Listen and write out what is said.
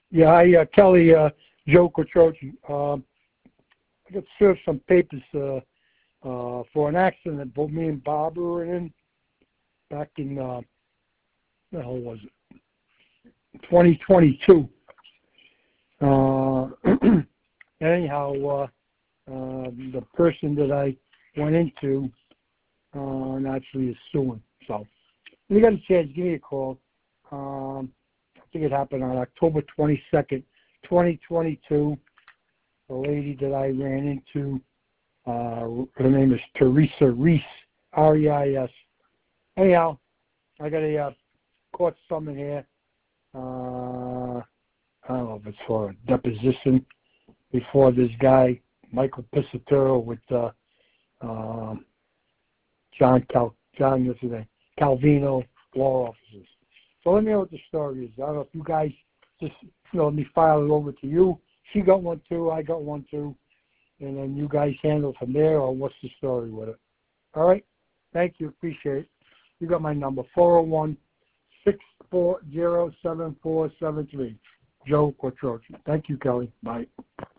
Yeah, hi, Kelly, Joe Quattrochi. I got served some papers for an accident both me and Bob were in back in, the hell was it, 2022. Anyhow, the person that I went into naturally is suing. So, if you got a chance, give me a call. I think it happened on October 22nd, 2022. The lady that I ran into, her name is Teresa Reese, R-E-I-S. Anyhow, I got a court summons here. I don't know if it's for a deposition before this guy, Michael Pisatero, with John, what's his name, Calvino law offices. So let me know what the story is. I don't know if you guys just, let me file it over to you. She got one too, I got one too, and then you guys handle from there, or what's the story with it? All right? Thank you. Appreciate it. You got my number, 401-640-7473. Joe Quattrochi. Thank you, Kelly. Bye.